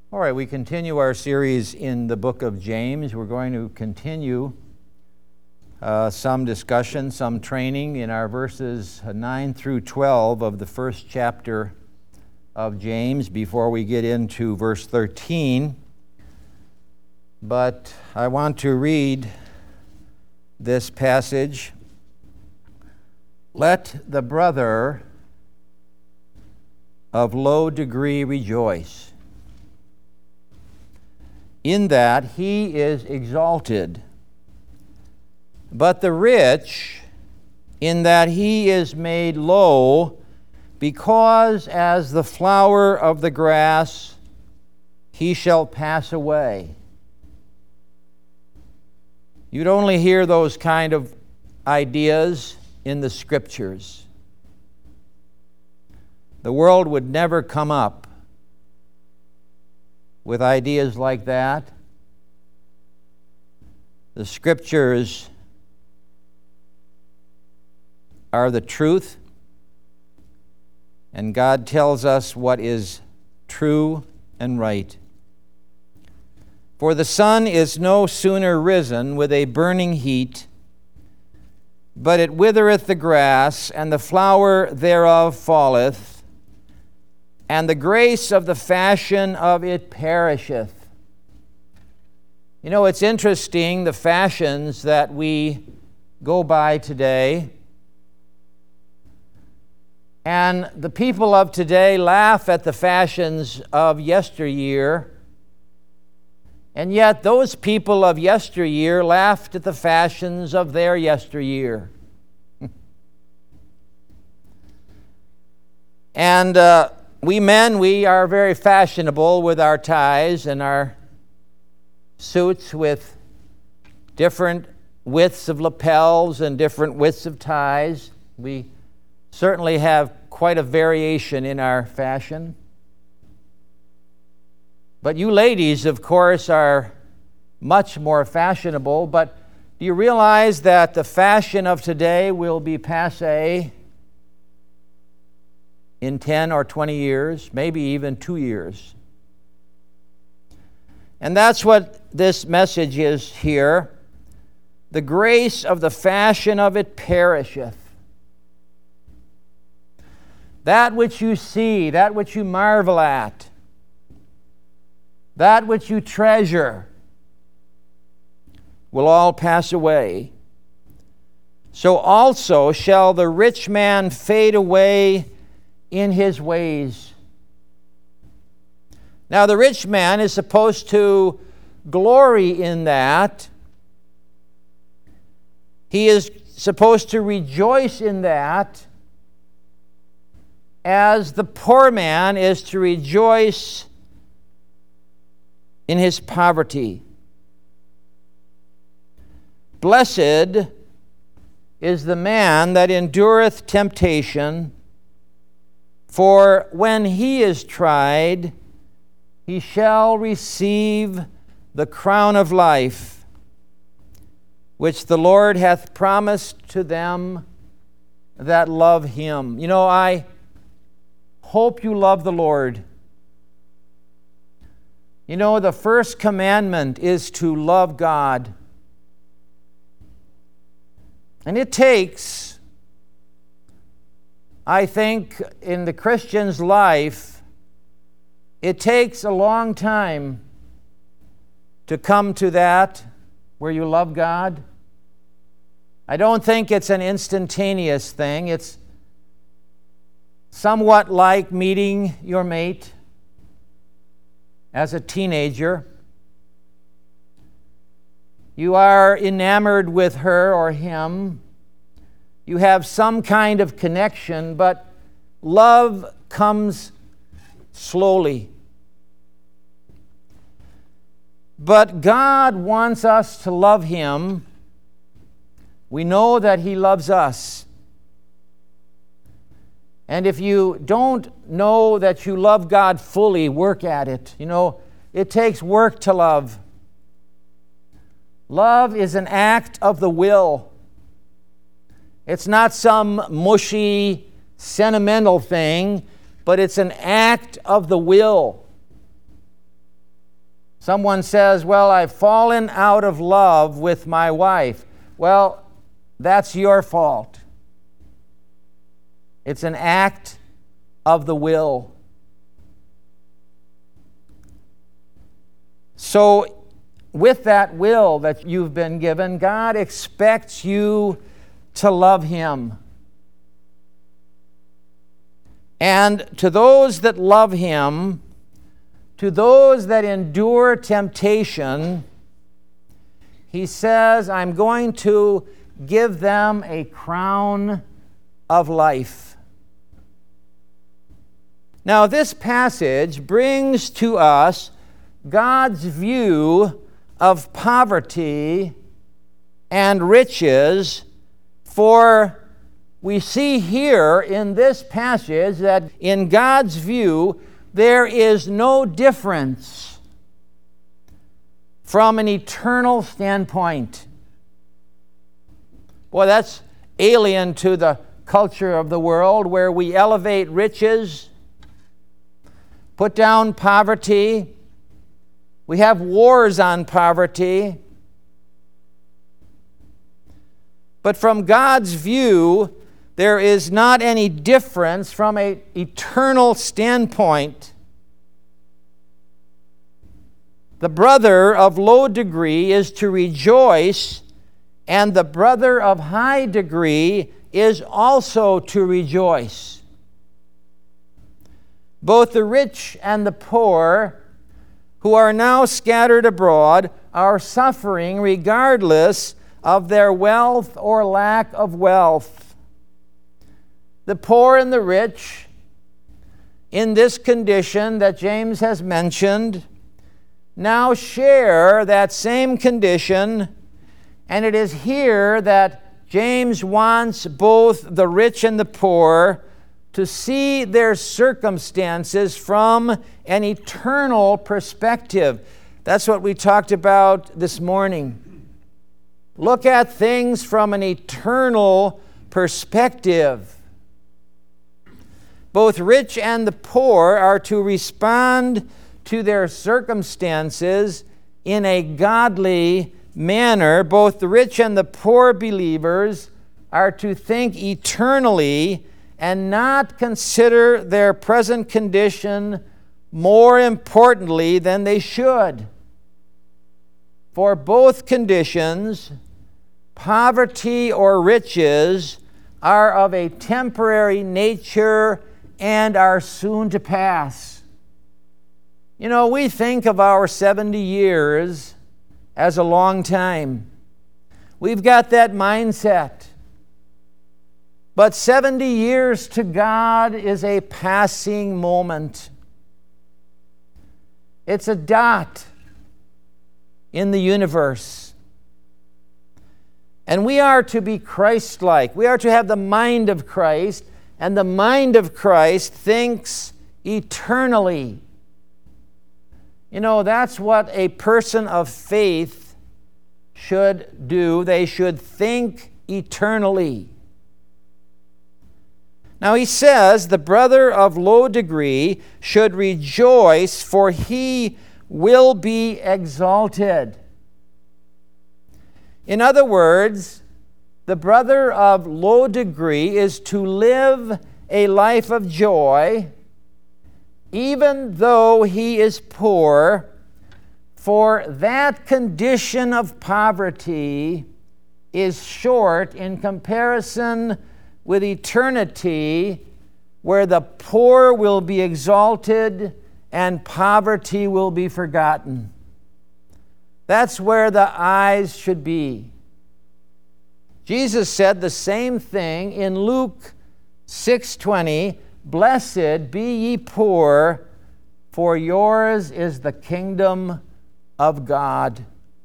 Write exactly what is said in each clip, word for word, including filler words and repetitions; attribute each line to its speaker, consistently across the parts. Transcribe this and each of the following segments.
Speaker 1: All right, we continue our series in the book of James. We're going to continue uh, some discussion, some training in our verses nine through twelve of the first chapter of James before we get into verse thirteen. But I want to read this passage. Let the brother of low degree rejoice, in that he is exalted, but the rich in that he is made low, because as the flower of the grass he shall pass away. You'd only hear those kind of ideas in the Scriptures. The world would never come up with ideas like that. The Scriptures are the truth, and God tells us what is true and right. For the sun is no sooner risen with a burning heat, but it withereth the grass, and the flower thereof falleth, and the grace of the fashion of it perisheth. You know, it's interesting, the fashions that we go by today. And the people of today laugh at the fashions of yesteryear. And yet those people of yesteryear laughed at the fashions of their yesteryear. and uh, we men, we are very fashionable with our ties and our suits with different widths of lapels and different widths of ties. We certainly have quite a variation in our fashion. But you ladies, of course, are much more fashionable. But do you realize that the fashion of today will be passé in ten or twenty years, maybe even two years? And that's what this message is here. The grace of the fashion of it perisheth. That which you see, that which you marvel at, that which you treasure, will all pass away. So also shall the rich man fade away in his ways. Now, the rich man is supposed to glory in that. He is supposed to rejoice in that, as the poor man is to rejoice in his poverty. Blessed is the man that endureth temptation, for when he is tried, he shall receive the crown of life, which the Lord hath promised to them that love him. You know, I hope you love the Lord. You know, the first commandment is to love God. And it takes, I think, in the Christian's life, it takes a long time to come to that where you love God. I don't think it's an instantaneous thing. It's somewhat like meeting your mate as a teenager. You are enamored with her or him. You have some kind of connection, but love comes slowly. But God wants us to love him. We know that he loves us. And if you don't know that you love God fully, work at it. You know, it takes work to love. Love is an act of the will. It's not some mushy, sentimental thing, but it's an act of the will. Someone says, well, I've fallen out of love with my wife. Well, that's your fault. It's an act of the will. So, with that will that you've been given, God expects you to love Him. And to those that love Him, to those that endure temptation, He says, I'm going to give them a crown of life. Now, this passage brings to us God's view of poverty and riches, for we see here in this passage that in God's view, there is no difference from an eternal standpoint. Boy, that's alien to the culture of the world, where we elevate riches, put down poverty. We have wars on poverty. But from God's view, there is not any difference from an eternal standpoint. The brother of low degree is to rejoice, and the brother of high degree is also to rejoice. Both the rich and the poor, who are now scattered abroad, are suffering regardless of their wealth or lack of wealth. The poor and the rich, in this condition that James has mentioned, now share that same condition, and it is here that James wants both the rich and the poor to see their circumstances from an eternal perspective. That's what we talked about this morning. Look at things from an eternal perspective. Both rich and the poor are to respond to their circumstances in a godly manner. Both the rich and the poor believers are to think eternally and not consider their present condition more importantly than they should. For both conditions, poverty or riches, are of a temporary nature and are soon to pass. You know, we think of our seventy years as a long time. We've got that mindset. But seventy years to God is a passing moment. It's a dot in the universe. And we are to be Christ-like. We are to have the mind of Christ, and the mind of Christ thinks eternally. You know, that's what a person of faith should do. They should think eternally. Now he says, the brother of low degree should rejoice, for he will be exalted. In other words, the brother of low degree is to live a life of joy, even though he is poor, for that condition of poverty is short in comparison with eternity, where the poor will be exalted and poverty will be forgotten. That's where the eyes should be. Jesus said the same thing in Luke six twenty, "Blessed be ye poor, for yours is the kingdom of God."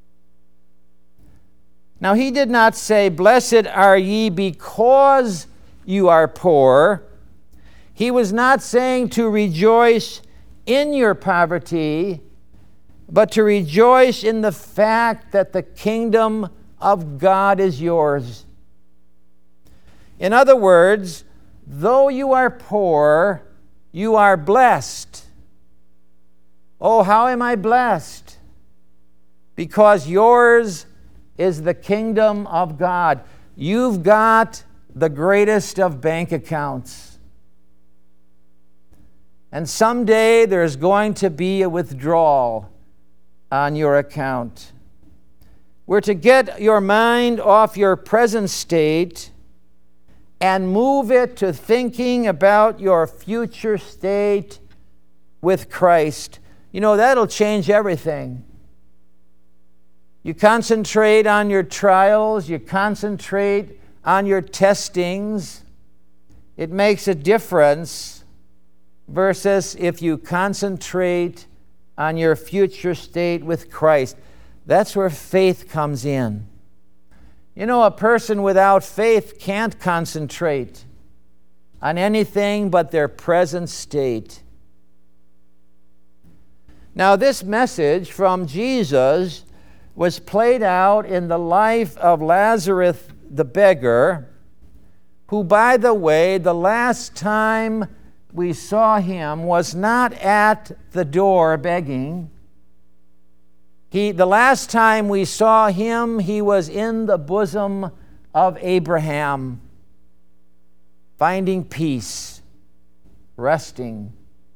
Speaker 1: Now he did not say, "Blessed are ye because you are poor." He was not saying to rejoice in your poverty, but to rejoice in the fact that the kingdom of God is yours. In other words, though you are poor, you are blessed. Oh, how am I blessed? because yours is the kingdom of God. You've got the greatest of bank accounts. And someday there's going to be a withdrawal on your account. We're to get your mind off your present state and move it to thinking about your future state with Christ. You know, that'll change everything. You concentrate on your trials, you concentrate on your testings. It makes a difference versus if you concentrate on your future state with Christ. That's where faith comes in. You know, a person without faith can't concentrate on anything but their present state. Now, this message from Jesus was played out in the life of Lazarus the beggar, who, by the way, the last time we saw him was not at the door begging. He, the last time we saw him, he was in the bosom of Abraham, finding peace, resting.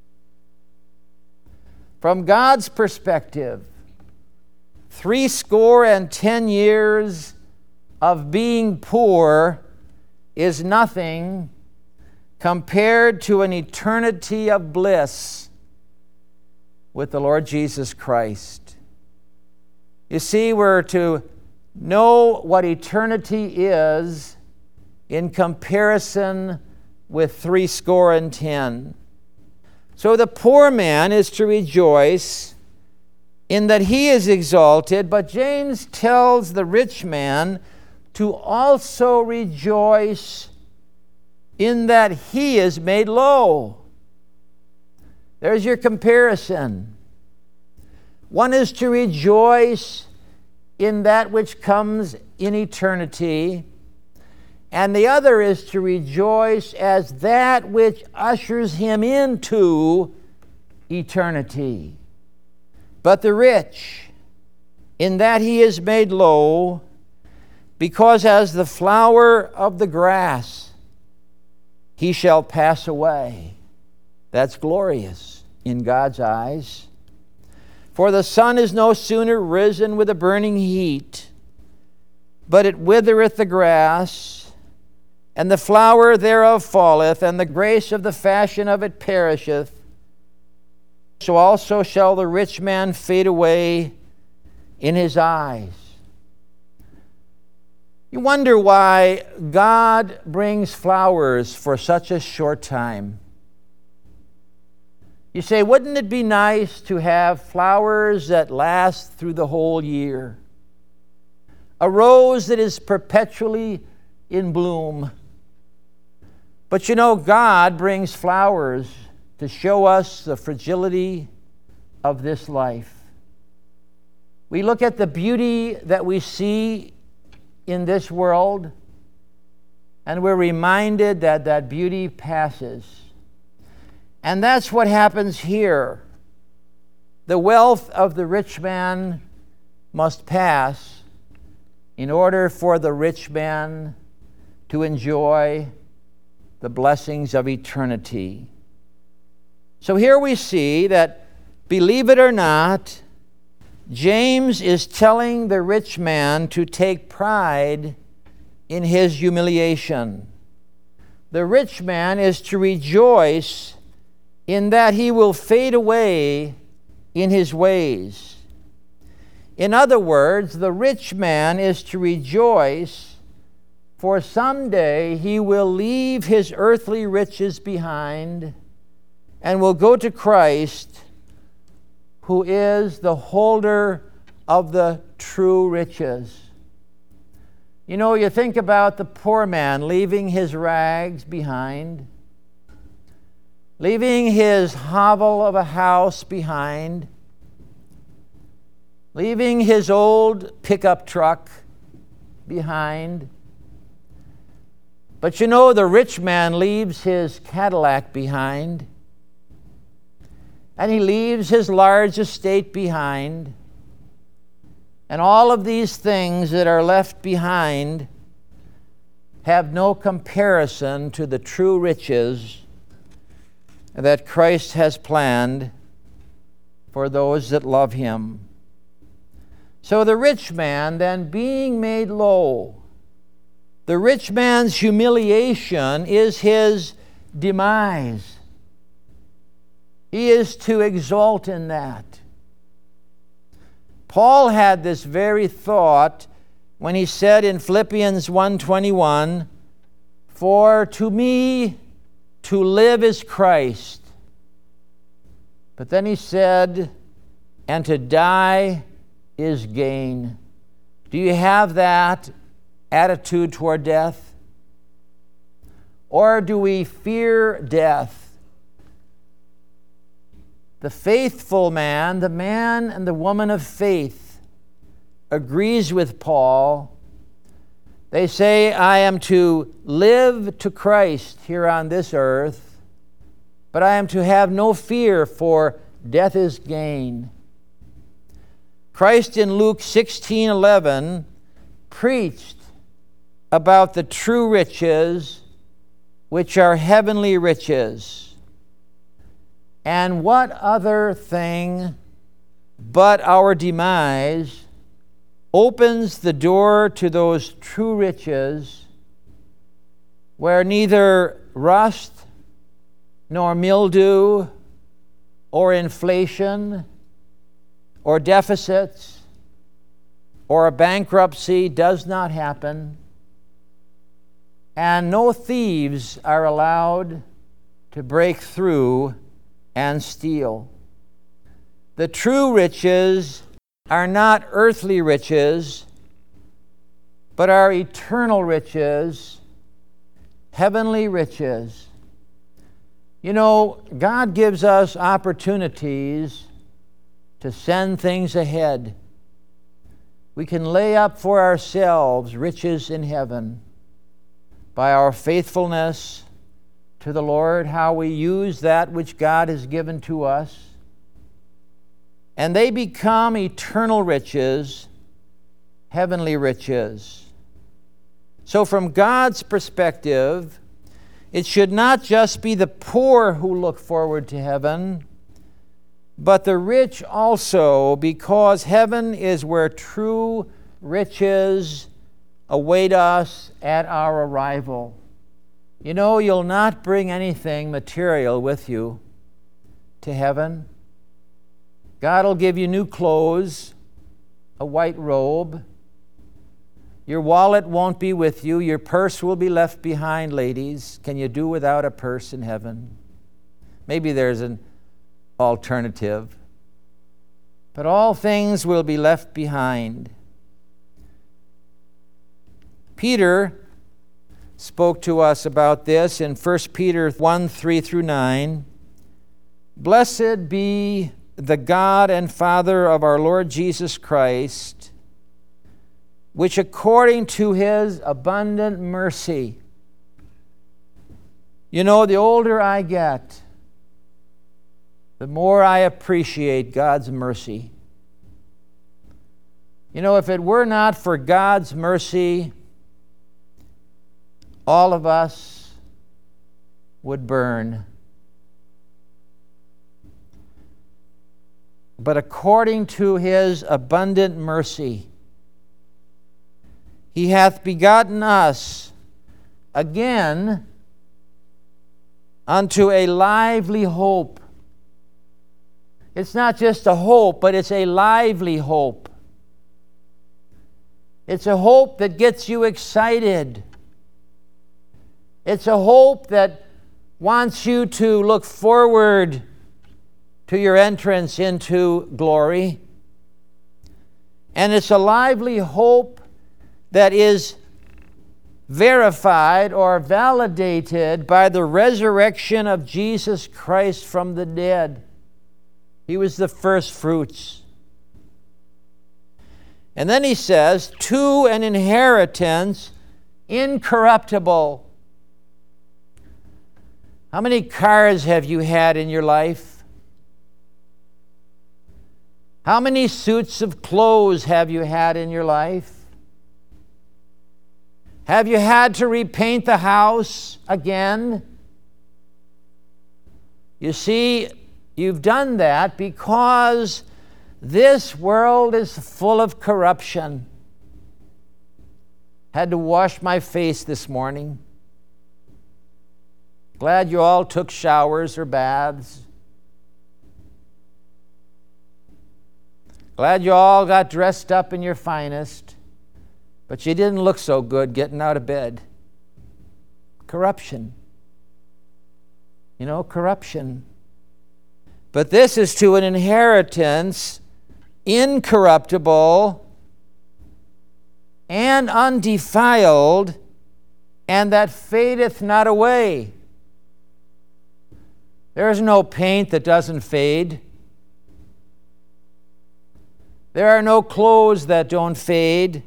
Speaker 1: From God's perspective, three score and ten years of being poor is nothing compared to an eternity of bliss with the Lord Jesus Christ. You see, we're to know what eternity is in comparison with three score and ten. So the poor man is to rejoice in that he is exalted, but James tells the rich man to also rejoice in that he is made low. There's your comparison. One is to rejoice in that which comes in eternity, and the other is to rejoice as that which ushers him into eternity. But the rich, in that he is made low, because as the flower of the grass, he shall pass away. That's glorious in God's eyes. For the sun is no sooner risen with a burning heat, but it withereth the grass, and the flower thereof falleth, and the grace of the fashion of it perisheth. So also shall the rich man fade away in his eyes. You wonder why God brings flowers for such a short time. You say, wouldn't it be nice to have flowers that last through the whole year? A rose that is perpetually in bloom. But you know, God brings flowers to show us the fragility of this life. We look at the beauty that we see in this world, and we're reminded that that beauty passes. And that's what happens here. The wealth of the rich man must pass in order for the rich man to enjoy the blessings of eternity. So here we see that, believe it or not, James is telling the rich man to take pride in his humiliation. The rich man is to rejoice in that he will fade away in his ways. In other words, the rich man is to rejoice, for someday he will leave his earthly riches behind and will go to Christ, who is the holder of the true riches. You know, you think about the poor man leaving his rags behind, leaving his hovel of a house behind, leaving his old pickup truck behind. But you know, the rich man leaves his Cadillac behind, and he leaves his large estate behind, And all of these things that are left behind have no comparison to the true riches that Christ has planned for those that love him. So the rich man, then being made low, the rich man's humiliation is his demise. He is to exult in that. Paul had this very thought when he said in Philippians one twenty-one, "For to me to live is Christ." But then he said, "And to die is gain." Do you have that attitude toward death? Or do we fear death? The faithful man, the man and the woman of faith, agrees with Paul. They say, I am to live to Christ here on this earth, but I am to have no fear, for death is gain. Christ in Luke sixteen eleven preached about the true riches, which are heavenly riches. And what other thing but our demise opens the door to those true riches where neither rust nor mildew or inflation or deficits or a bankruptcy does not happen, and no thieves are allowed to break through and steal. The true riches are not earthly riches, but are eternal riches, heavenly riches. You know, God gives us opportunities to send things ahead. We can lay up for ourselves riches in heaven by our faithfulness to the Lord, how we use that which God has given to us. And they become eternal riches, heavenly riches. So from God's perspective, it should not just be the poor who look forward to heaven, but the rich also, because heaven is where true riches await us at our arrival. You know, you'll not bring anything material with you to heaven. God will give you new clothes, a white robe. Your wallet won't be with you. Your purse will be left behind, ladies. Can you do without a purse in heaven? Maybe there's an alternative. But all things will be left behind. Peter spoke to us about this in First Peter one, three through nine. Blessed be the God and Father of our Lord Jesus Christ, which according to his abundant mercy. You know, the older I get, the more I appreciate God's mercy. You know, if it were not for God's mercy, all of us would burn. But according to his abundant mercy, he hath begotten us again unto a lively hope. It's not just a hope, but it's a lively hope. It's a hope that gets you excited. It's a hope that wants you to look forward to your entrance into glory. And it's a lively hope that is verified or validated by the resurrection of Jesus Christ from the dead. He was the first fruits. And then he says, to an inheritance incorruptible. How many cars have you had in your life? How many suits of clothes have you had in your life? Have you had to repaint the house again? You see, you've done that because this world is full of corruption. Had to wash my face this morning. Glad you all took showers or baths. Glad you all got dressed up in your finest, but you didn't look so good getting out of bed. Corruption. You know, corruption. But this is to an inheritance incorruptible and undefiled, and that fadeth not away. There is no paint that doesn't fade. There are no clothes that don't fade,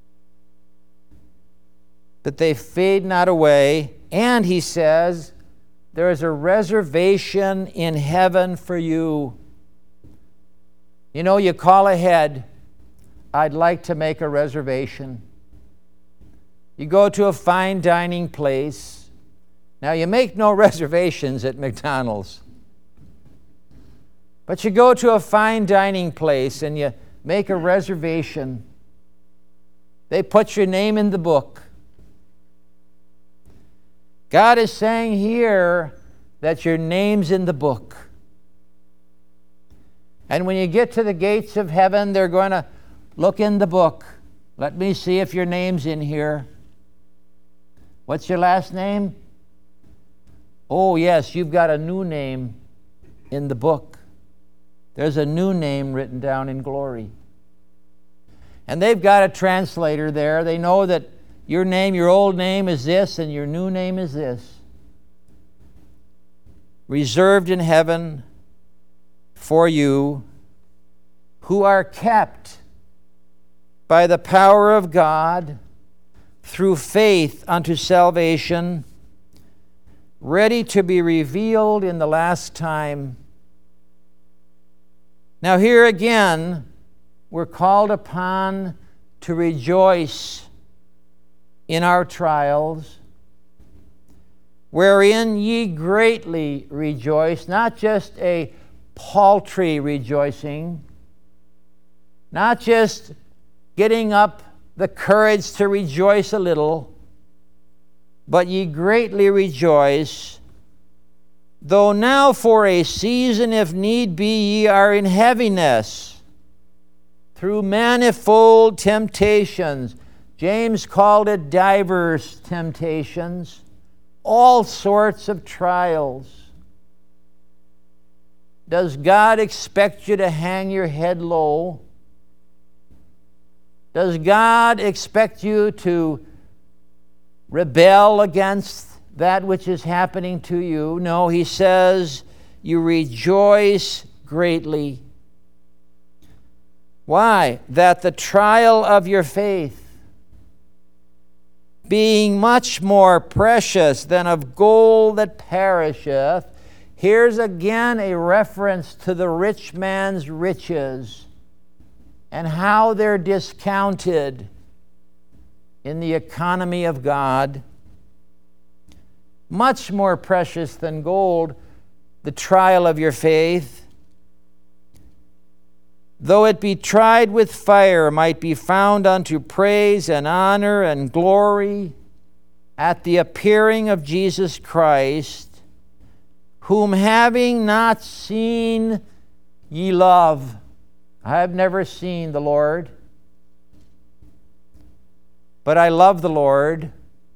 Speaker 1: but they fade not away. And he says, there is a reservation in heaven for you. You know, you call ahead, I'd like to make a reservation. You go to a fine dining place. Now, you make no reservations at McDonald's. But you go to a fine dining place and you make a reservation. They put your name in the book. God is saying here that your name's in the book. And when you get to the gates of heaven, they're going to look in the book. Let me see if your name's in here. What's your last name? Oh, yes, you've got a new name in the book. There's a new name written down in glory. And they've got a translator there. They know that your name, your old name is this, and your new name is this. Reserved in heaven for you who are kept by the power of God through faith unto salvation, ready to be revealed in the last time. Now here again, we're called upon to rejoice in our trials, wherein ye greatly rejoice, not just a paltry rejoicing, not just getting up the courage to rejoice a little, but ye greatly rejoice, though now for a season, if need be, ye are in heaviness, through manifold temptations. James called it diverse temptations, all sorts of trials. Does God expect you to hang your head low? Does God expect you to rebel against that which is happening to you? No, he says, you rejoice greatly. Why? That the trial of your faith, being much more precious than of gold that perisheth. Here's again a reference to the rich man's riches and how they're discounted in the economy of God. Much more precious than gold, the trial of your faith, though it be tried with fire, might be found unto praise and honor and glory at the appearing of Jesus Christ, whom having not seen ye love. I have never seen the Lord, but I love the Lord.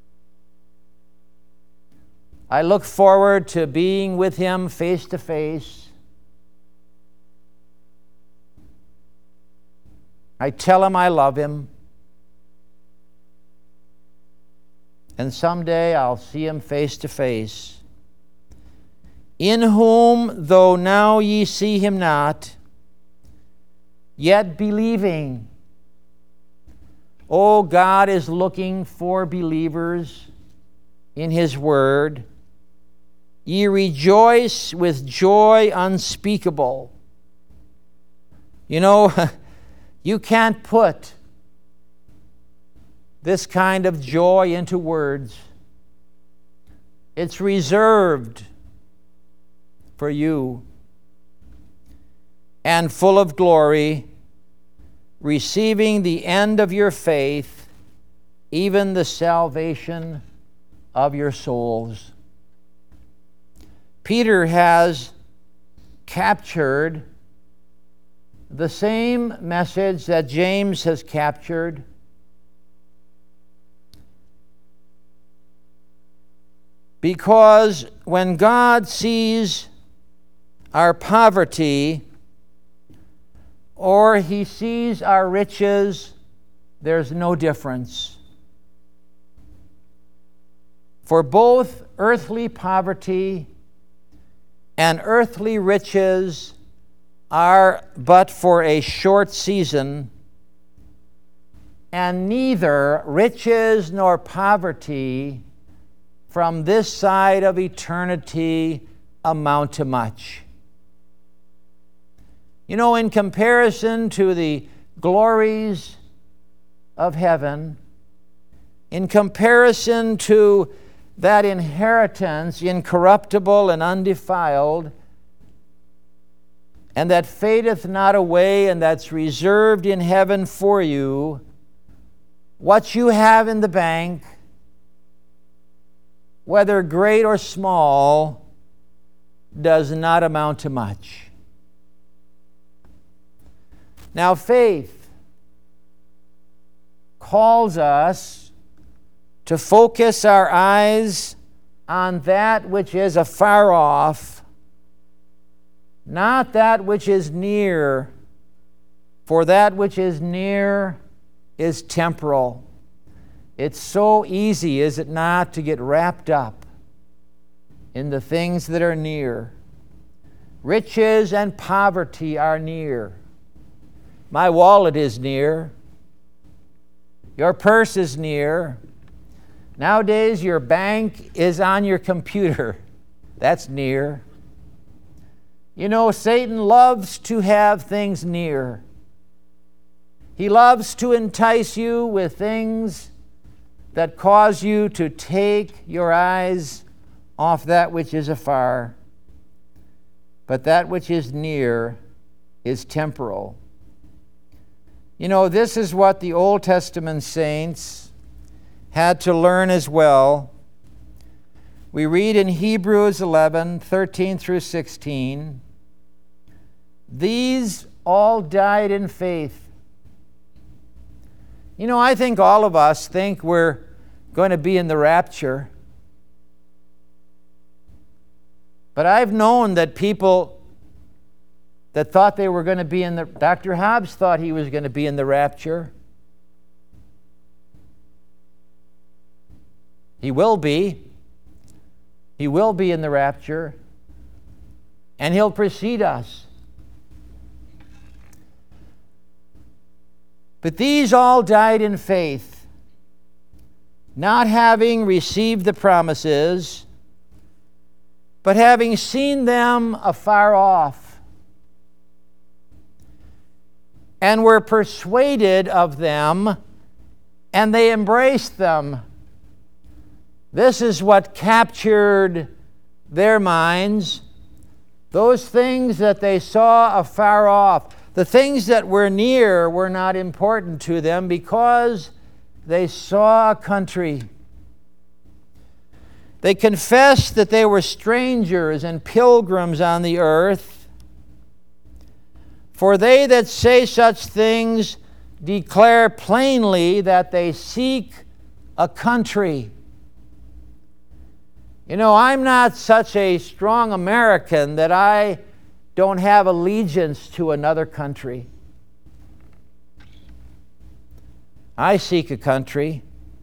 Speaker 1: I look forward to being with him face to face. I tell him I love him. And someday I'll see him face to face. In whom, though now ye see him not, yet believing. Oh, God is looking for believers in his word. Ye rejoice with joy unspeakable, You know, you can't put this kind of joy into words. It's reserved for you, and full of glory, receiving the end of your faith, even the salvation of your souls. Peter has captured the same message that James has captured. Because when God sees our poverty or he sees our riches, there's no difference. For both earthly poverty and earthly riches are but for a short season, and neither riches nor poverty from this side of eternity amount to much. You know, in comparison to the glories of heaven, in comparison to that inheritance incorruptible and undefiled, and that fadeth not away, and that's reserved in heaven for you, what you have in the bank, whether great or small, does not amount to much. Now, faith calls us to focus our eyes on that which is afar off, not that which is near, for that which is near is temporal. It's so easy, is it not, to get wrapped up in the things that are near. Riches and poverty are near. My wallet is near. Your purse is near. Nowadays, your bank is on your computer. That's near. You know, Satan loves to have things near. He loves to entice you with things that cause you to take your eyes off that which is afar. But that which is near is temporal. You know, this is what the Old Testament saints had to learn as well. We read in Hebrews eleven, thirteen through sixteen, these all died in faith. You know, I think all of us think we're going to be in the rapture. But I've known that people that thought they were going to be in the... Doctor Hobbs thought he was going to be in the rapture. He will be. He will be in the rapture. And he'll precede us. But these all died in faith, not having received the promises, but having seen them afar off, and were persuaded of them, and they embraced them. This is what captured their minds. Those things that they saw afar off, the things that were near were not important to them because they saw a country. They confessed that they were strangers and pilgrims on the earth. For they that say such things declare plainly that they seek a country. You know, I'm not such a strong American that I don't have allegiance to another country. I seek a country.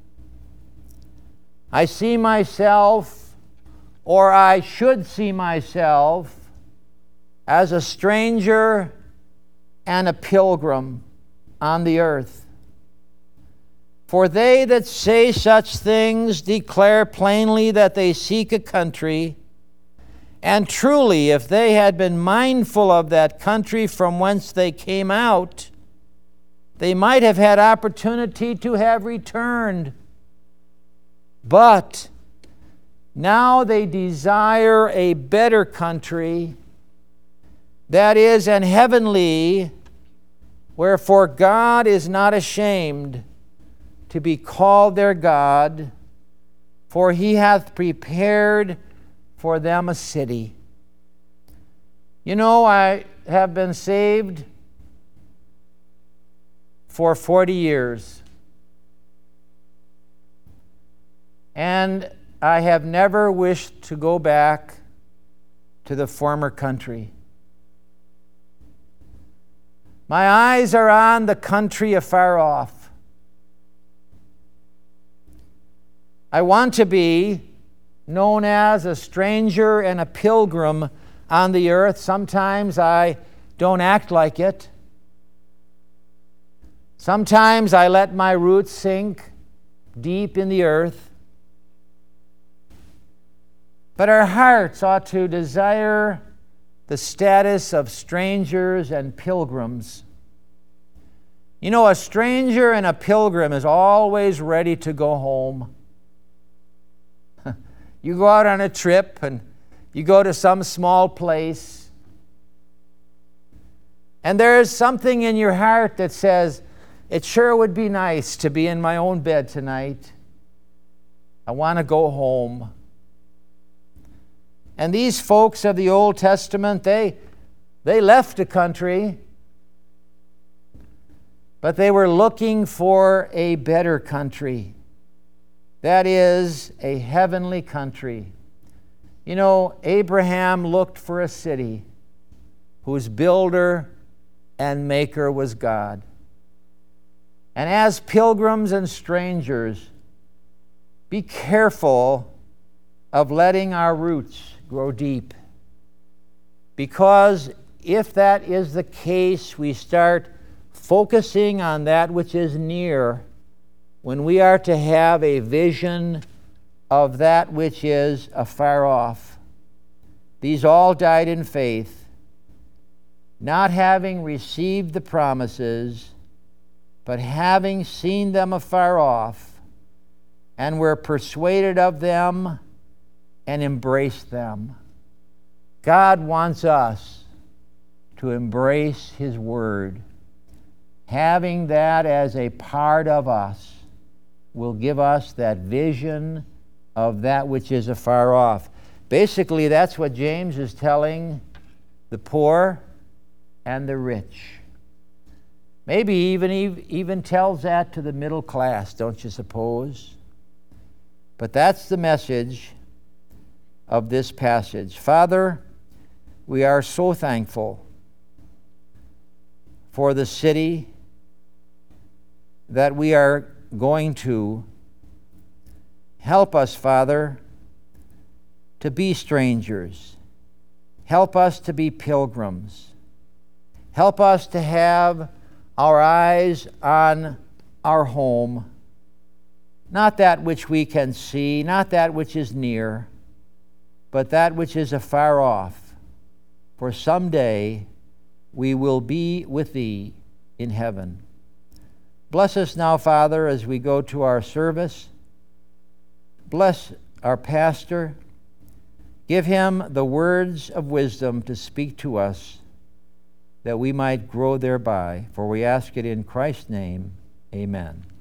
Speaker 1: I see myself, or I should see myself, as a stranger and a pilgrim on the earth. For they that say such things declare plainly that they seek a country, And truly, if they had been mindful of that country from whence they came out, they might have had opportunity to have returned. But now they desire a better country, that is, an heavenly, wherefore God is not ashamed to be called their God, for he hath prepared for them a city. You know, I have been saved for forty years. And I have never wished to go back to the former country. My eyes are on the country afar off. I want to be known as a stranger and a pilgrim on the earth. Sometimes I don't act like it. Sometimes I let my roots sink deep in the earth. But our hearts ought to desire the status of strangers and pilgrims. You know, a stranger and a pilgrim is always ready to go home. You go out on a trip and you go to some small place, and there's something in your heart that says, it sure would be nice to be in my own bed tonight. I want to go home. And these folks of the Old Testament, they, they left the country, but they were looking for a better country. That is, a heavenly country. You know, Abraham looked for a city whose builder and maker was God. And as pilgrims and strangers, be careful of letting our roots grow deep. Because if that is the case, we start focusing on that which is near, when we are to have a vision of that which is afar off. These all died in faith, not having received the promises, but having seen them afar off, and were persuaded of them and embraced them. God wants us to embrace His Word. Having that as a part of us will give us that vision of that which is afar off. Basically, that's what James is telling the poor and the rich. Maybe even, even tells that to the middle class, don't you suppose? But that's the message of this passage. Father, we are so thankful for the city that we are going to. Help us, Father, to be strangers. Help us to be pilgrims. Help us to have our eyes on our home, not that which we can see, not that which is near, but that which is afar off. For someday we will be with Thee in heaven. Bless us now, Father, as we go to our service. Bless our pastor. Give him the words of wisdom to speak to us, that we might grow thereby. For we ask it in Christ's name. Amen.